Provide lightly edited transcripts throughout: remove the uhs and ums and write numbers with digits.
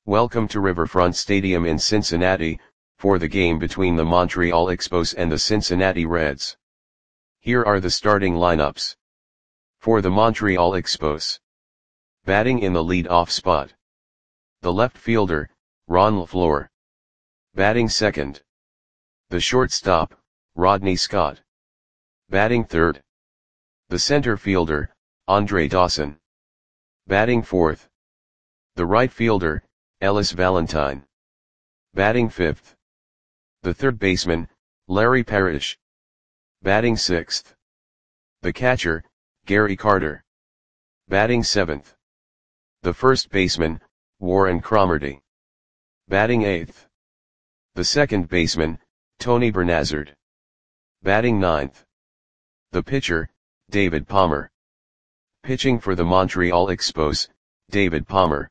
Welcome to Riverfront Stadium in Cincinnati, for the game between the Montreal Expos and the Cincinnati Reds. Here are the starting lineups. For the Montreal Expos. Batting in the lead-off spot. The left fielder, Ron LaFleur. Batting second. The shortstop, Rodney Scott. Batting third. The center fielder, Andre Dawson. Batting fourth. The right fielder, Ellis Valentine. Batting fifth. The third baseman, Larry Parrish. Batting sixth. The catcher, Gary Carter. Batting seventh. The first baseman, Warren Cromartie. Batting eighth. The second baseman, Tony Bernazard. Batting ninth. The pitcher, David Palmer. Pitching for the Montreal Expos, David Palmer.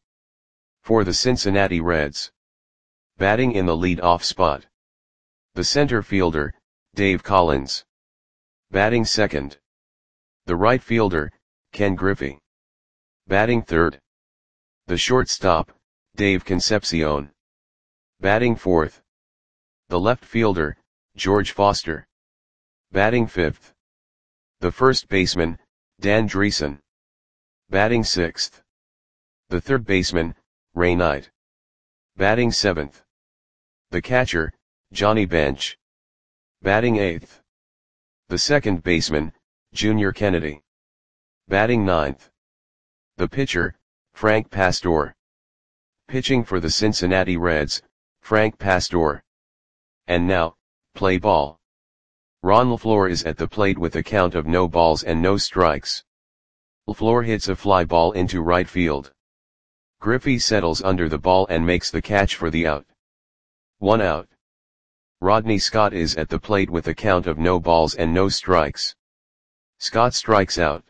For the Cincinnati Reds. Batting in the lead-off spot. The center fielder, Dave Collins. Batting second. The right fielder, Ken Griffey. Batting third. The shortstop, Dave Concepcion. Batting fourth. The left fielder, George Foster. Batting fifth. The first baseman, Dan Dreesen. Batting sixth. The third baseman, Ray Knight. Batting seventh. The catcher, Johnny Bench. Batting eighth. The second baseman, Junior Kennedy. Batting ninth. The pitcher, Frank Pastore. Pitching for the Cincinnati Reds, Frank Pastore. And now, play ball. Ron LaFleur is at the plate with a count of no balls and no strikes. LaFleur hits a fly ball into right field. Griffey settles under the ball and makes the catch for the out. 1 out. Rodney Scott is at the plate with a count of no balls and no strikes. Scott strikes out.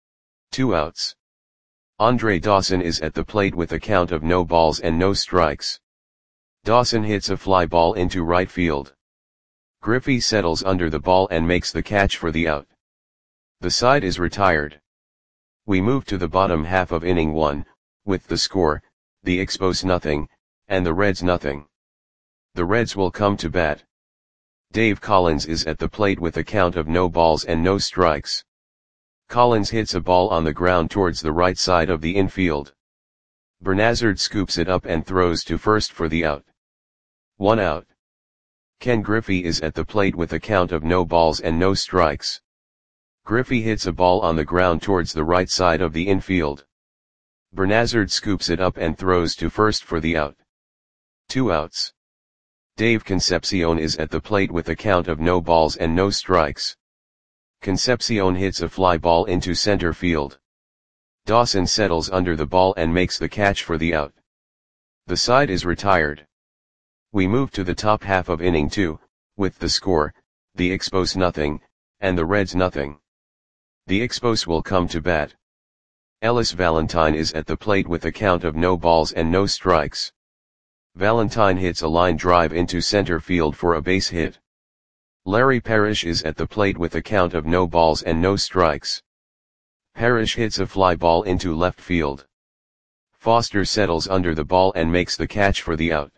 2 outs. Andre Dawson is at the plate with a count of no balls and no strikes. Dawson hits a fly ball into right field. Griffey settles under the ball and makes the catch for the out. The side is retired. We move to the bottom half of inning 1, with the score, the Expos nothing, and the Reds nothing. The Reds will come to bat. Dave Collins is at the plate with a count of no balls and no strikes. Collins hits a ball on the ground towards the right side of the infield. Bernazard scoops it up and throws to first for the out. 1 out. Ken Griffey is at the plate with a count of no balls and no strikes. Griffey hits a ball on the ground towards the right side of the infield. Bernazard scoops it up and throws to first for the out. 2 outs. Dave Concepcion is at the plate with a count of no balls and no strikes. Concepcion hits a fly ball into center field. Dawson settles under the ball and makes the catch for the out. The side is retired. We move to the top half of inning 2, with the score, the Expos nothing, and the Reds nothing. The Expos will come to bat. Ellis Valentine is at the plate with a count of no balls and no strikes. Valentine hits a line drive into center field for a base hit. Larry Parrish is at the plate with a count of no balls and no strikes. Parrish hits a fly ball into left field. Foster settles under the ball and makes the catch for the out.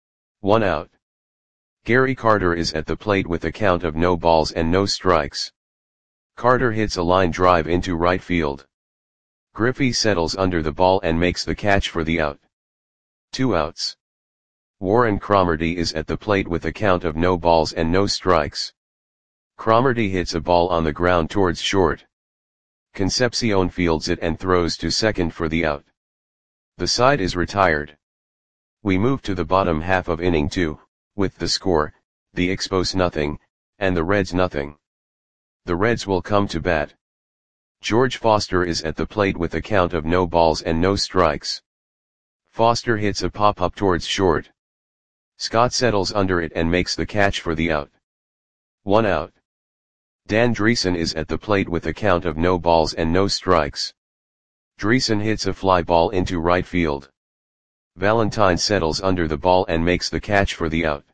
1 out. Gary Carter is at the plate with a count of no balls and no strikes. Carter hits a line drive into right field. Griffey settles under the ball and makes the catch for the out. 2 outs. Warren Cromartie is at the plate with a count of no balls and no strikes. Cromartie hits a ball on the ground towards short. Concepcion fields it and throws to second for the out. The side is retired. We move to the bottom half of inning 2, with the score, the Expos nothing, and the Reds nothing. The Reds will come to bat. George Foster is at the plate with a count of no balls and no strikes. Foster hits a pop-up towards short. Scott settles under it and makes the catch for the out. 1 out. Dan Dreesen is at the plate with a count of no balls and no strikes. Dreesen hits a fly ball into right field. Valentine settles under the ball and makes the catch for the out.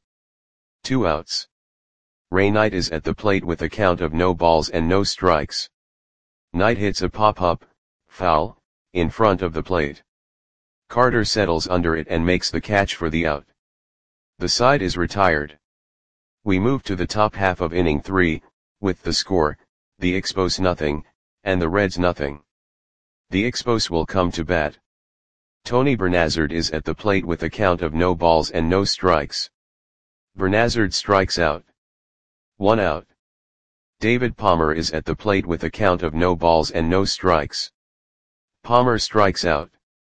2 outs. Ray Knight is at the plate with a count of no balls and no strikes. Knight hits a pop-up, foul, in front of the plate. Carter settles under it and makes the catch for the out. The side is retired. We move to the top half of inning 3, with the score, the Expos nothing, and the Reds nothing. The Expos will come to bat. Tony Bernazard is at the plate with a count of no balls and no strikes. Bernazard strikes out. 1 out. David Palmer is at the plate with a count of no balls and no strikes. Palmer strikes out.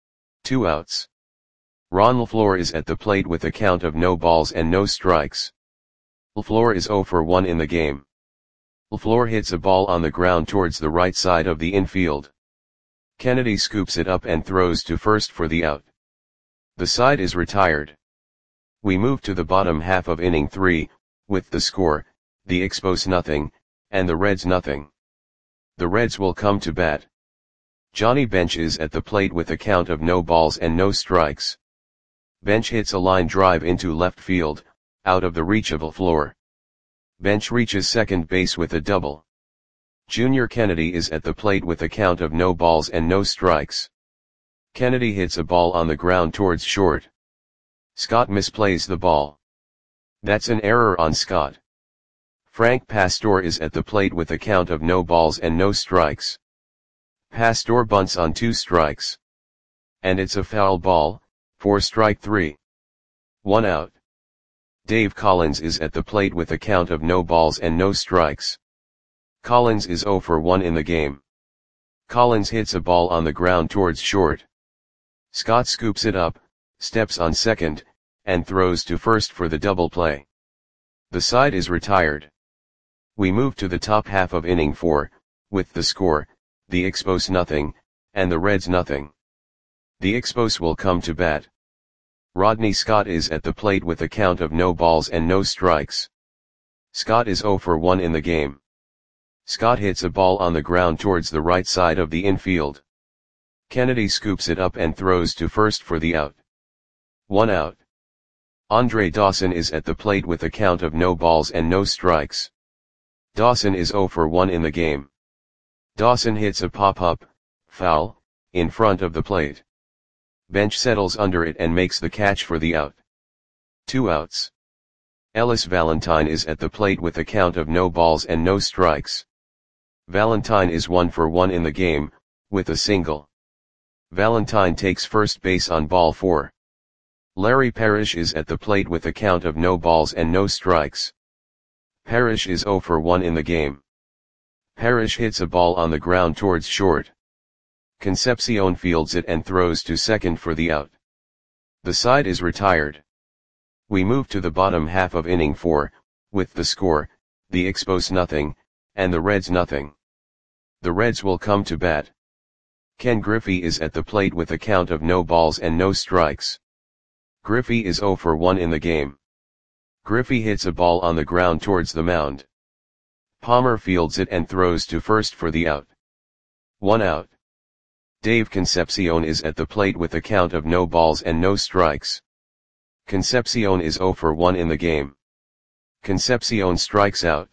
2 outs. Ron LaFleur is at the plate with a count of no balls and no strikes. LaFleur is 0 for 1 in the game. LaFleur hits a ball on the ground towards the right side of the infield. Kennedy scoops it up and throws to first for the out. The side is retired. We move to the bottom half of inning 3, with the score, the Expos nothing, and the Reds nothing. The Reds will come to bat. Johnny Bench is at the plate with a count of no balls and no strikes. Bench hits a line drive into left field, out of the reach of LaFleur. Bench reaches second base with a double. Junior Kennedy is at the plate with a count of no balls and no strikes. Kennedy hits a ball on the ground towards short. Scott misplays the ball. That's an error on Scott. Frank Pastor is at the plate with a count of no balls and no strikes. Pastor bunts on 2 strikes. And it's a foul ball, for strike 3. 1 out. Dave Collins is at the plate with a count of no balls and no strikes. Collins is 0 for 1 in the game. Collins hits a ball on the ground towards short. Scott scoops it up, steps on second, and throws to first for the double play. The side is retired. We move to the top half of inning 4, with the score, the Expos nothing, and the Reds nothing. The Expos will come to bat. Rodney Scott is at the plate with a count of no balls and no strikes. Scott is 0 for 1 in the game. Scott hits a ball on the ground towards the right side of the infield. Kennedy scoops it up and throws to first for the out. 1 out. Andre Dawson is at the plate with a count of no balls and no strikes. Dawson is 0 for 1 in the game. Dawson hits a pop-up, foul, in front of the plate. Bench settles under it and makes the catch for the out. 2 outs. Ellis Valentine is at the plate with a count of no balls and no strikes. Valentine is 1 for 1 in the game, with a single. Valentine takes first base on ball 4. Larry Parrish is at the plate with a count of no balls and no strikes. Parrish is 0 for 1 in the game. Parrish hits a ball on the ground towards short. Concepcion fields it and throws to second for the out. The side is retired. We move to the bottom half of inning 4, with the score, the Expos nothing, and the Reds nothing. The Reds will come to bat. Ken Griffey is at the plate with a count of no balls and no strikes. Griffey is 0 for 1 in the game. Griffey hits a ball on the ground towards the mound. Palmer fields it and throws to first for the out. 1 out. Dave Concepcion is at the plate with a count of no balls and no strikes. Concepcion is 0 for 1 in the game. Concepcion strikes out.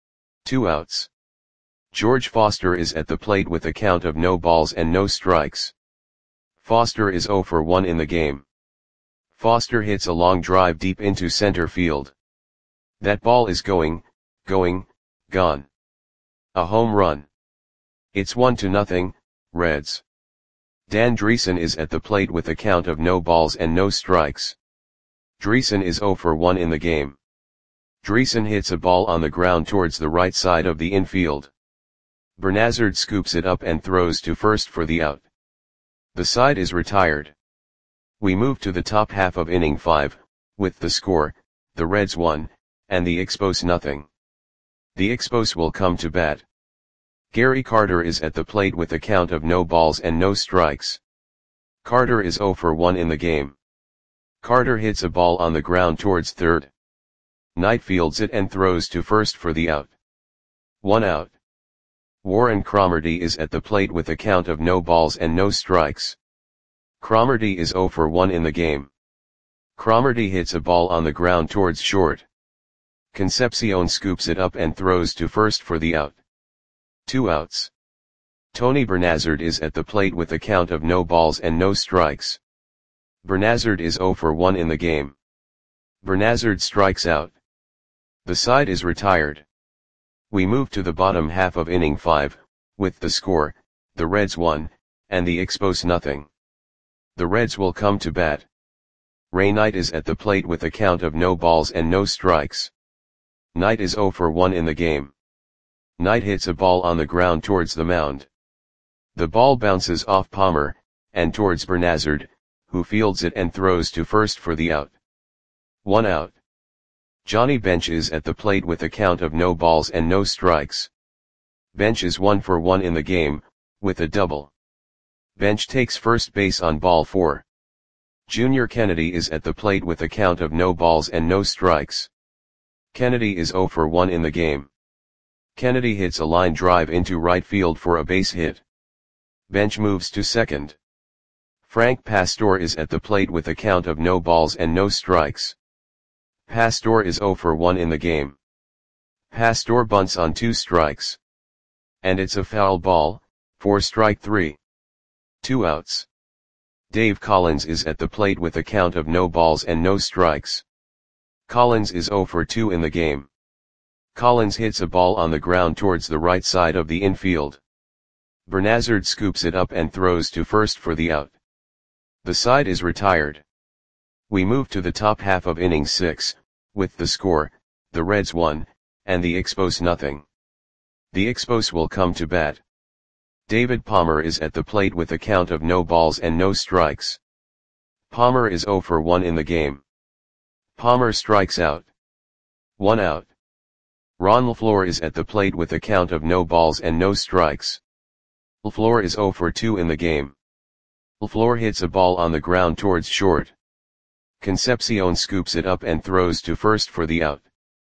2 outs. George Foster is at the plate with a count of no balls and no strikes. Foster is 0 for 1 in the game. Foster hits a long drive deep into center field. That ball is gone. A home run. It's 1-0, Reds. Dan Dreesen is at the plate with a count of no balls and no strikes. Dreesen is 0 for 1 in the game. Dreesen hits a ball on the ground towards the right side of the infield. Bernazard scoops it up and throws to first for the out. The side is retired. We move to the top half of inning 5, with the score, the Reds 1, and the Expos nothing. The Expos will come to bat. Gary Carter is at the plate with a count of no balls and no strikes. Carter is 0 for 1 in the game. Carter hits a ball on the ground towards third. Knight fields it and throws to first for the out. 1 out. Warren Cromartie is at the plate with a count of no balls and no strikes. Cromartie is 0 for 1 in the game. Cromartie hits a ball on the ground towards short. Concepcion scoops it up and throws to first for the out. 2 outs. Tony Bernazard is at the plate with a count of no balls and no strikes. Bernazard is 0 for 1 in the game. Bernazard strikes out. The side is retired. We move to the bottom half of inning 5, with the score, the Reds 1, and the Expos nothing. The Reds will come to bat. Ray Knight is at the plate with a count of no balls and no strikes. Knight is 0 for 1 in the game. Knight hits a ball on the ground towards the mound. The ball bounces off Palmer, and towards Bernazard, who fields it and throws to first for the out. 1 out. Johnny Bench is at the plate with a count of no balls and no strikes. Bench is 1 for 1 in the game, with a double. Bench takes first base on ball 4. Junior Kennedy is at the plate with a count of no balls and no strikes. Kennedy is 0 for 1 in the game. Kennedy hits a line drive into right field for a base hit. Bench moves to second. Frank Pastor is at the plate with a count of no balls and no strikes. Pastor is 0 for 1 in the game. Pastor bunts on 2 strikes. And it's a foul ball, for strike 3. 2 outs. Dave Collins is at the plate with a count of no balls and no strikes. Collins is 0 for 2 in the game. Collins hits a ball on the ground towards the right side of the infield. Bernazard scoops it up and throws to first for the out. The side is retired. We move to the top half of inning 6, with the score, the Reds 1, and the Expos nothing. The Expos will come to bat. David Palmer is at the plate with a count of no balls and no strikes. Palmer is 0 for 1 in the game. Palmer strikes out. 1 out. Ron LaFleur is at the plate with a count of no balls and no strikes. LaFleur is 0 for 2 in the game. LaFleur hits a ball on the ground towards short. Concepcion scoops it up and throws to first for the out.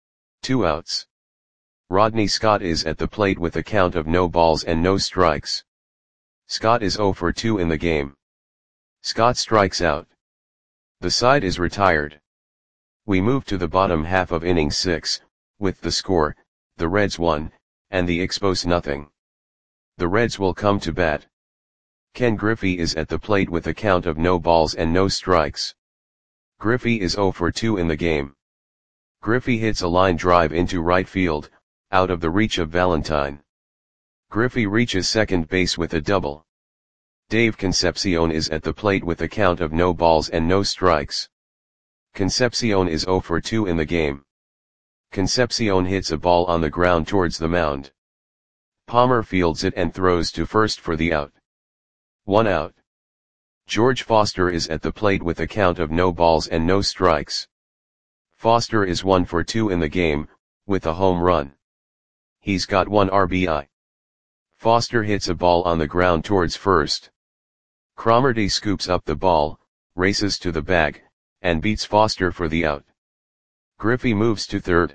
2 outs. Rodney Scott is at the plate with a count of no balls and no strikes. Scott is 0 for 2 in the game. Scott strikes out. The side is retired. We move to the bottom half of inning 6, with the score, the Reds 1, and the Expos nothing. The Reds will come to bat. Ken Griffey is at the plate with a count of no balls and no strikes. Griffey is 0 for 2 in the game. Griffey hits a line drive into right field, out of the reach of Valentine. Griffey reaches second base with a double. Dave Concepcion is at the plate with a count of no balls and no strikes. Concepcion is 0 for 2 in the game. Concepcion hits a ball on the ground towards the mound. Palmer fields it and throws to first for the out. 1 out. George Foster is at the plate with a count of no balls and no strikes. Foster is 1 for 2 in the game, with a home run. He's got 1 RBI. Foster hits a ball on the ground towards first. Cromartie scoops up the ball, races to the bag, and beats Foster for the out. Griffey moves to third.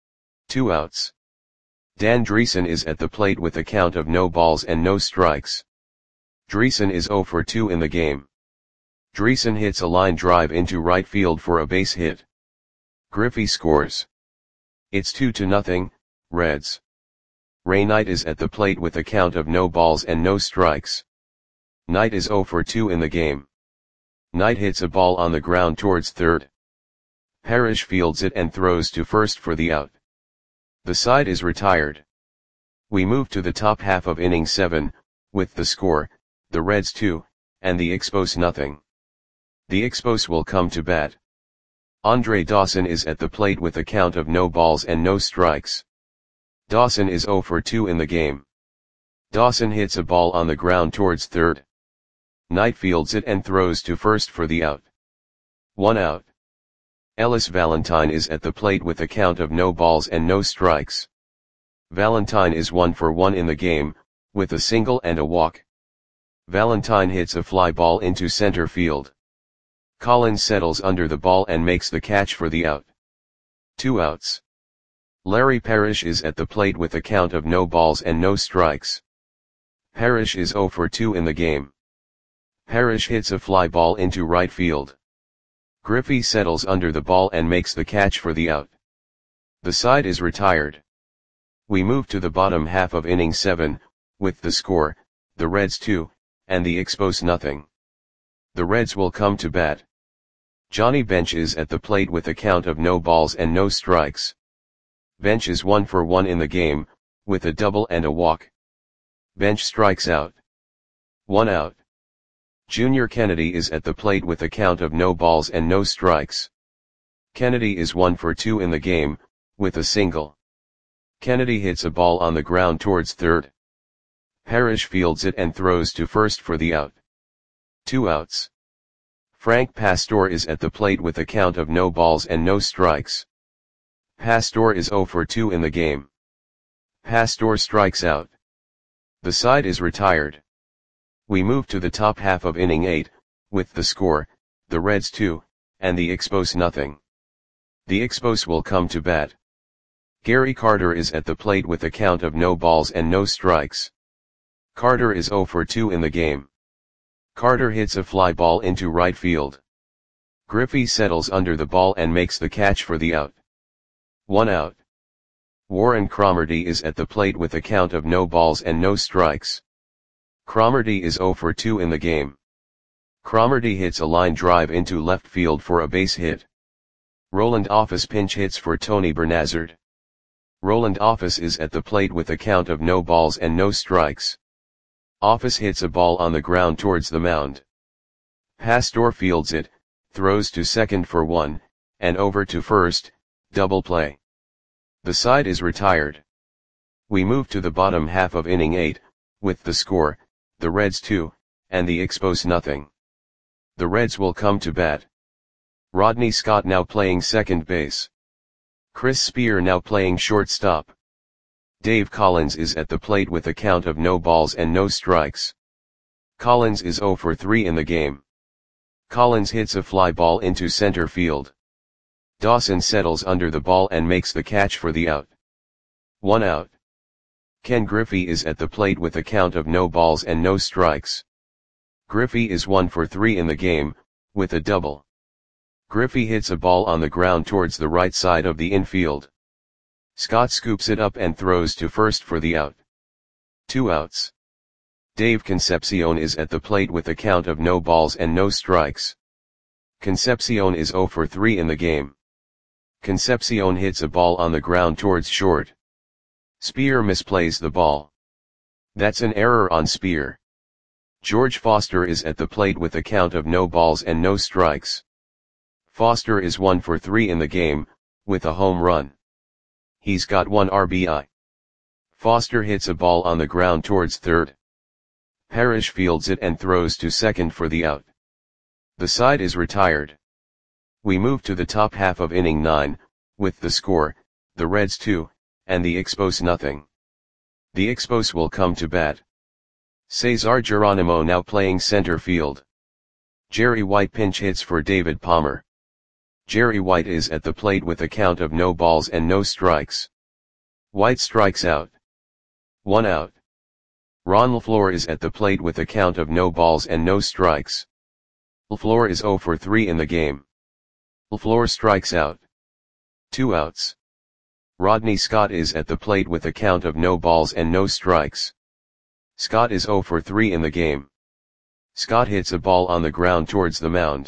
2 outs. Dan Dreesen is at the plate with a count of no balls and no strikes. Dreesen is 0 for 2 in the game. Dreesen hits a line drive into right field for a base hit. Griffey scores. It's 2-0, Reds. Ray Knight is at the plate with a count of no balls and no strikes. Knight is 0 for 2 in the game. Knight hits a ball on the ground towards third. Parrish fields it and throws to first for the out. The side is retired. We move to the top half of inning 7, with the score, the Reds 2, and the Expos nothing. The Expos will come to bat. Andre Dawson is at the plate with a count of no balls and no strikes. Dawson is 0 for 2 in the game. Dawson hits a ball on the ground towards third. Knight fields it and throws to first for the out. 1 out. Ellis Valentine is at the plate with a count of no balls and no strikes. Valentine is 1 for 1 in the game, with a single and a walk. Valentine hits a fly ball into center field. Collins settles under the ball and makes the catch for the out. 2 outs. Larry Parrish is at the plate with a count of no balls and no strikes. Parrish is 0 for 2 in the game. Parrish hits a fly ball into right field. Griffey settles under the ball and makes the catch for the out. The side is retired. We move to the bottom half of inning 7, with the score, the Reds 2, and the Expos nothing. The Reds will come to bat. Johnny Bench is at the plate with a count of no balls and no strikes. Bench is 1 for 1 in the game, with a double and a walk. Bench strikes out. 1 out. Junior Kennedy is at the plate with a count of no balls and no strikes. Kennedy is 1 for 2 in the game, with a single. Kennedy hits a ball on the ground towards third. Parrish fields it and throws to first for the out. 2 outs. Frank Pastor is at the plate with a count of no balls and no strikes. Pastor is 0 for 2 in the game. Pastor strikes out. The side is retired. We move to the top half of inning 8, with the score, the Reds 2, and the Expos nothing. The Expos will come to bat. Gary Carter is at the plate with a count of no balls and no strikes. Carter is 0 for 2 in the game. Carter hits a fly ball into right field. Griffey settles under the ball and makes the catch for the out. 1 out. Warren Cromartie is at the plate with a count of no balls and no strikes. Cromartie is 0 for 2 in the game. Cromartie hits a line drive into left field for a base hit. Roland Office pinch hits for Tony Bernazard. Roland Office is at the plate with a count of no balls and no strikes. Office hits a ball on the ground towards the mound. Pastor fields it, throws to second for 1, and over to first, double play. The side is retired. We move to the bottom half of inning 8, with the score, the Reds 2, and the Expos nothing. The Reds will come to bat. Rodney Scott now playing second base. Chris Spear now playing shortstop. Dave Collins is at the plate with a count of no balls and no strikes. Collins is 0 for 3 in the game. Collins hits a fly ball into center field. Dawson settles under the ball and makes the catch for the out. 1 out. Ken Griffey is at the plate with a count of no balls and no strikes. Griffey is 1 for 3 in the game, with a double. Griffey hits a ball on the ground towards the right side of the infield. Scott scoops it up and throws to first for the out. 2 outs. Dave Concepcion is at the plate with a count of no balls and no strikes. Concepcion is 0 for 3 in the game. Concepcion hits a ball on the ground towards short. Spear misplays the ball. That's an error on Spear. George Foster is at the plate with a count of no balls and no strikes. Foster is 1 for 3 in the game, with a home run. He's got 1 RBI. Foster hits a ball on the ground towards third. Parrish fields it and throws to second for the out. The side is retired. We move to the top half of inning 9, with the score, the Reds 2, and the Expos nothing. The Expos will come to bat. Cesar Geronimo now playing center field. Jerry White pinch hits for David Palmer. Jerry White is at the plate with a count of no balls and no strikes. White strikes out. 1 out. Ron LaFleur is at the plate with a count of no balls and no strikes. LaFleur is 0 for 3 in the game. LaFleur strikes out. 2 outs. Rodney Scott is at the plate with a count of no balls and no strikes. Scott is 0 for 3 in the game. Scott hits a ball on the ground towards the mound.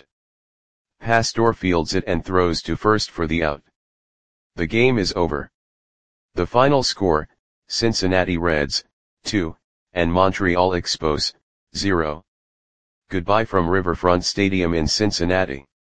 Pastor fields it and throws to first for the out. The game is over. The final score, Cincinnati Reds, 2, and Montreal Expos, 0. Goodbye from Riverfront Stadium in Cincinnati.